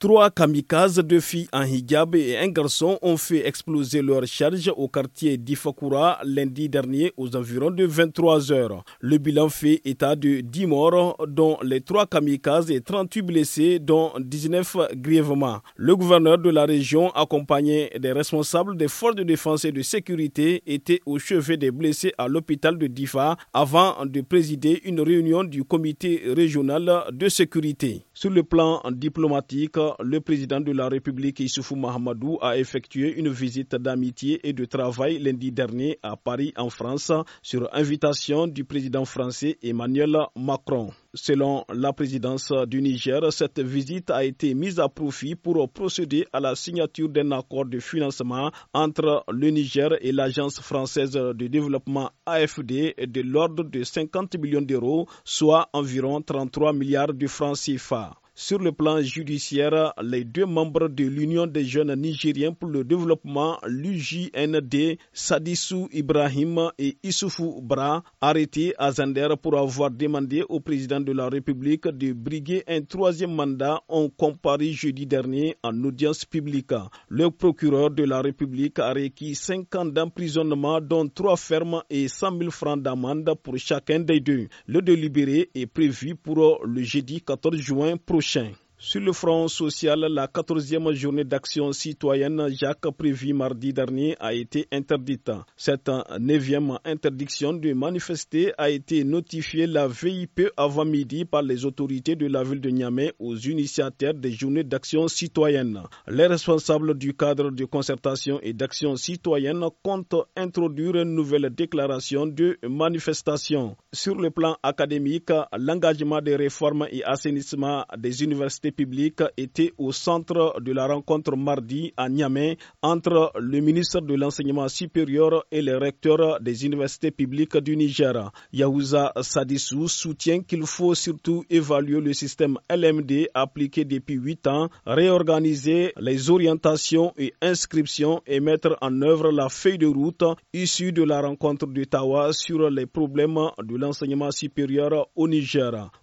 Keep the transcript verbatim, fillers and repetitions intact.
Trois kamikazes, deux filles en hijab et un garçon ont fait exploser leur charge au quartier d'Ifakura lundi dernier aux environs de vingt-trois heures. Le bilan fait état de dix morts, dont les trois kamikazes et trente-huit blessés, dont dix-neuf grièvement. Le gouverneur de la région, accompagné des responsables des forces de défense et de sécurité, était au chevet des blessés à l'hôpital de Difa avant de présider une réunion du comité régional de sécurité. Sur le plan diplomatique, le président de la République Issoufou Mahamadou a effectué une visite d'amitié et de travail lundi dernier à Paris en France sur invitation du président français Emmanuel Macron. Selon la présidence du Niger, cette visite a été mise à profit pour procéder à la signature d'un accord de financement entre le Niger et l'Agence française de développement A F D de l'ordre de cinquante millions d'euros, soit environ trente-trois milliards de francs C F A. Sur le plan judiciaire, les deux membres de l'Union des jeunes nigériens pour le développement, l'U J N D, Sadissou Ibrahim et Issoufou Bra, arrêtés à Zander pour avoir demandé au président de la République de briguer un troisième mandat, ont comparu jeudi dernier en audience publique. Le procureur de la République a requis cinq ans d'emprisonnement, dont trois fermes et cent mille francs d'amende pour chacun des deux. Le délibéré est prévu pour le jeudi quatorze juin prochain. Sur le front social, la quatorzième journée d'action citoyenne Jacques prévue mardi dernier a été interdite. Cette neuvième interdiction de manifester a été notifiée la veille peu avant midi par les autorités de la ville de Niamey aux initiateurs des journées d'action citoyenne. Les responsables du cadre de concertation et d'action citoyenne comptent introduire une nouvelle déclaration de manifestation. Sur le plan académique, l'engagement des réformes et assainissement des universités publiques était au centre de la rencontre mardi à Niamey entre le ministre de l'Enseignement supérieur et les recteurs des universités publiques du Niger. Yahouza Sadissou soutient qu'il faut surtout évaluer le système L M D appliqué depuis huit ans, réorganiser les orientations et inscriptions et mettre en œuvre la feuille de route issue de la rencontre d'Ottawa sur les problèmes de l'enseignement supérieur au Niger.